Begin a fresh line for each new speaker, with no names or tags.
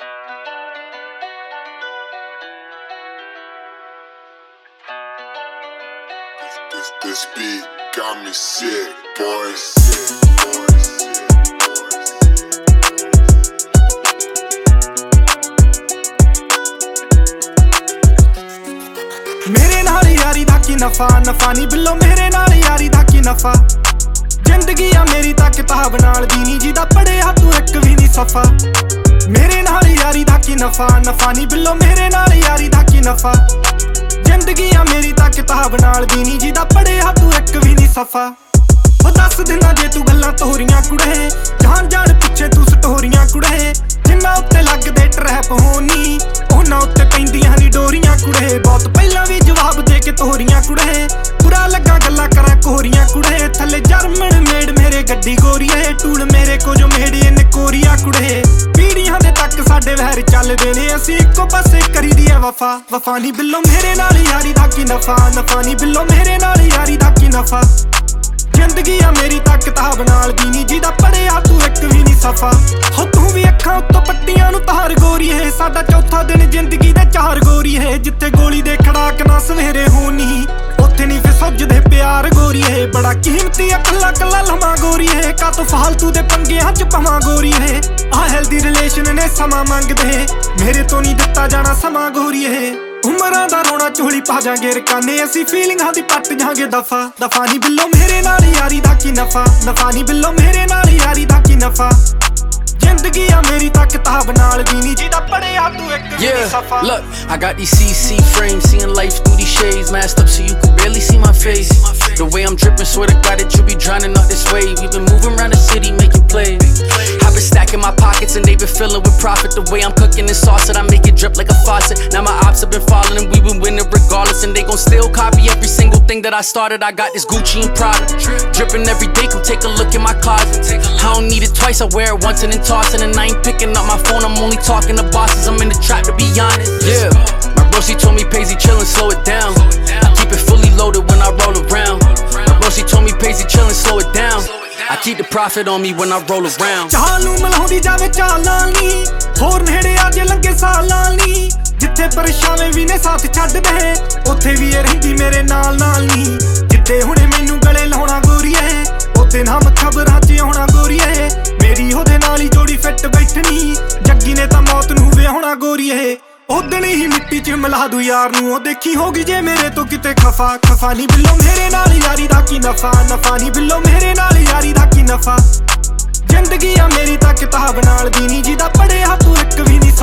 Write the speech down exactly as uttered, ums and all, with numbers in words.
This, this beat got me sick, boys. Sick, boys.
मेरे नाल यारी दा की नफा नफा नी बिल्लो मेरे नाल यारी दा की नफा जिंदगी आ मेरी ता किताब नाल दी नी जिदा पढ़िया तू एक भी नी सफा मेरे नाल यारी दा की नफा नफा नी बिल्लो मेरे नाल यारी दा की नफा जिंदगी आ मेरी ता किताब नाल दी नी जिदा पढ़िया तू एक भी नी सफा ओ दस दिना जे तू गल्लां तोहरियां कुड़े जान जान पिछे तू सटोरियां कुड़े जिन्ना उत्ते लगदे ट्रैप होनी उन्ना उत्ते पैंदियां नी डोरियां कुड़े बहुत पहला भी जवाब दे के तोहरियां कुड़े बुरा लगा गल्ला करा कोहरियां कुड़े थले जर्मन मेड मेरे गड्डी गोरीए टूल मेरे को जो मेड़े ने कोरिया कुड़े पीढ़ियां दे तक साडे वहर चलदे ने असीं इक्को पासे करी दी है वफा वफा नी बिल्लो मेरे नाल यारी दा की नफा नफा नी बिल्लो मेरे नाल यारी दा की नफा जिंदगी आ मेरी ता किताब नाल दी नी जिदा पढ़िया तू एक भी नी सफा हो तू भी अखां उत्तों पट्टियां नूं तार गोरी है साडा चौथा दिन जिंदगी दे चार गोरी है जिथे गोली दे खड़ाक ना सवेरे होनी उत्थे नी फिर सजदे प्यार गोरी है बड़ा कीमती है कल्ला कल्ला लमा गोरी है का तो फालतू दे पंगियां च पवां गोरी है आ हेल्दी रिलेशन ने समा मंगदे मेरे तो नी दिता जाना समा गोरी है उमरां दा रोना झोली पा जांगे रकाने असीं फीलिंगां दी पट जांगे दफा दफा नी बिल्लो मेरे नाल यारी दा की नफा नफा नी बिल्लो मेरे नाल यारी दा की नफा जिंदगी आ मेरी ता किताब नाल दी नी जिदा पढ़िया तू एक भी नी सफा
Look, I got these C C frames, seeing life through these shades, masked up so you can barely see my face. The way I'm dripping, swear to God that you be drowning out this way. We've been moving around the city making plays. I've been stacking my pockets and they've been filling with profit. The way I'm cooking this sauce that I make it drip like a faucet. Now my ops have been following and we've been winning regardless, and they gon' still copy every single thing that I started. I got this Gucci and Prada dripping every day. Come take a look in my closet. I don't need it twice, I wear it once and then toss it. And I ain't picking up my phone, I'm only talking to bosses. I'm in the trap to be honest. Yeah, my bro she told me Paisley chillin', slow it down. I keep it fully loaded when I roll around. My bro she told me Paisley chillin', slow it down. I keep the profit on me when I roll around.
चालू मलाउंदी जावे चालां नी होर नेड़े आजे लंगे सालां नी जिथे परेशाने भी ने साथ छड्ड दे उत्थे भी ये रहिंदी मेरे नाल नाल नी जिथे हुणे मैनू गले लाउणा गोरीए ओते नाम खबरां च आउणा गोरीए मेरी ओहदे नाल ही जोड़ी फिट बैठनी जग्गी ने तां मौत नूं विआहुणा गोरीए ओदण ही मिट्टी च मिला दू यार नूं ओ देखी होगी जे मेरे तो किते खफा खफा नी बिल्लो मेरे नाल यारी दा की नफा नफा नी बिल्लो मेरे नाल यारी दा की नफा जिंदगी आ मेरी ता किताब नाल दी नी जिदा पढ़िया तू एक भी नी